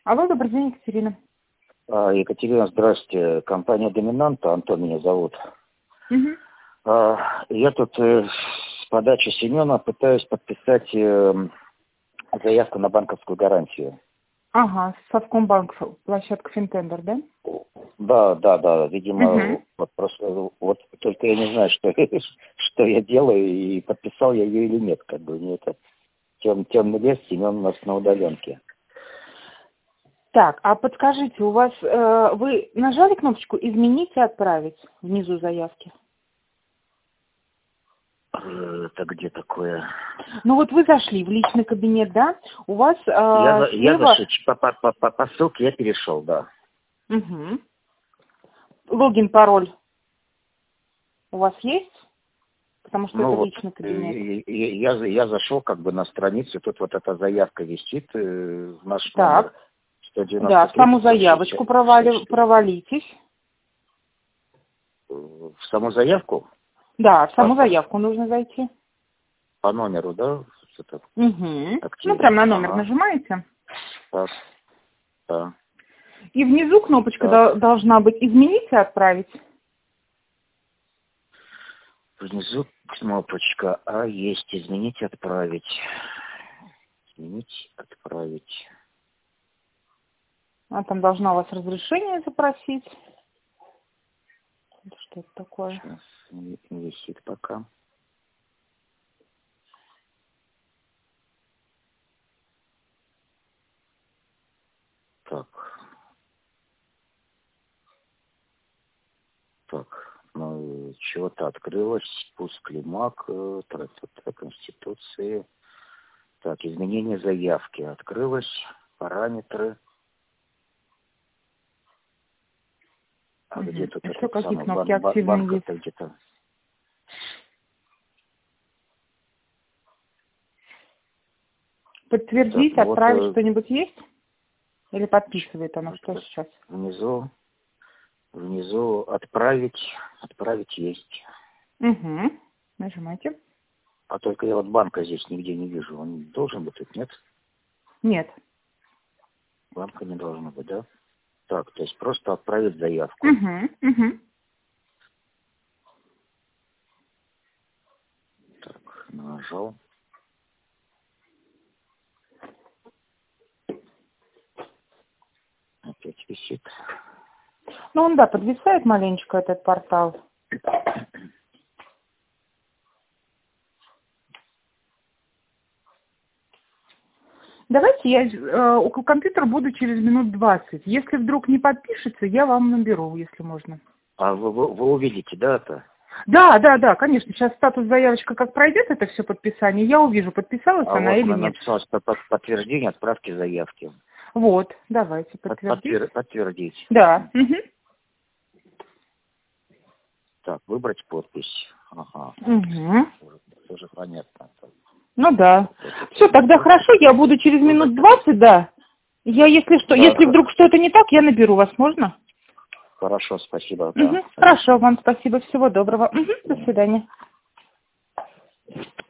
Алло, добрый день, Екатерина. Екатерина, здравствуйте. Компания «Доминанта», Антон меня зовут. Угу. Я тут с подачи Семена пытаюсь подписать заявку на банковскую гарантию. Ага, Совкомбанк, площадка Финтендер, да? Да. Видимо, вот только я не знаю, что я делаю, и подписал я ее или нет. Как бы мне это темный лес, Семен у нас на удаленке. Так, а подскажите, у вас, вы нажали кнопочку «Изменить и отправить» внизу заявки? Это где такое? Ну вот вы зашли в личный кабинет, да? У вас Я слева... зашел, по ссылке я перешел, да. Угу. Логин, пароль у вас есть? Потому что Ну это вот, личный кабинет. я зашел как бы на страницу, тут вот эта заявка висит, наш номер Так, 193 да, в саму 560 заявочку 64. провалитесь. В саму заявку? Да, в саму По, заявку нужно зайти. по номеру, да? Это Угу. Ну, прям активно. на номер Ага. нажимаете. Так, да. И внизу кнопочка Так. должна быть «Изменить и отправить». Внизу кнопочка есть. Изменить, отправить. Изменить, отправить. А там должна у вас разрешение запросить. Что это такое? Сейчас не висит пока. Так. Ну, чего-то открылось, пуск лимак, Конституции. Так, изменение заявки открылось, параметры. А Угу. где тут Еще этот какие самый кнопки банк активные есть? это где-то? Так, Подтвердить, ну вот отправить что-нибудь есть? Или подписывает она? Что это сейчас? внизу отправить есть. Угу. Нажимайте. А только я вот банка здесь нигде не вижу. Он должен быть тут, нет? Нет. Банка не должно быть, да? Так, то есть просто отправить заявку. Угу. Угу. Так, нажал. Опять висит. Ну, он, да, подвисает маленечко этот портал. Давайте я около компьютера буду через минут 20. Если вдруг не подпишется, я вам наберу, если можно. А вы увидите, да, это? Да, конечно. Сейчас статус заявочка как пройдет это все подписание, я увижу, подписалась А она вот или мы нет. написалось подтверждение отправки заявки. Вот, давайте подтвердить. Подтвердить. Да. Угу. Так, выбрать подпись. Ага. Угу. Уже понятно. Ну да. Все, тогда хорошо, я буду через минут 20, да. Я, если что, Да, если вдруг что-то не так, я наберу вас, можно? хорошо, спасибо. Да. Угу. Хорошо, вам спасибо, всего доброго. Угу. До свидания.